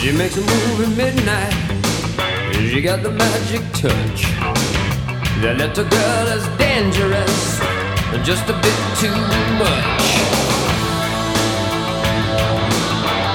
She makes a move at midnight. She got the magic touch. That little girl is dangerous, just a bit too much.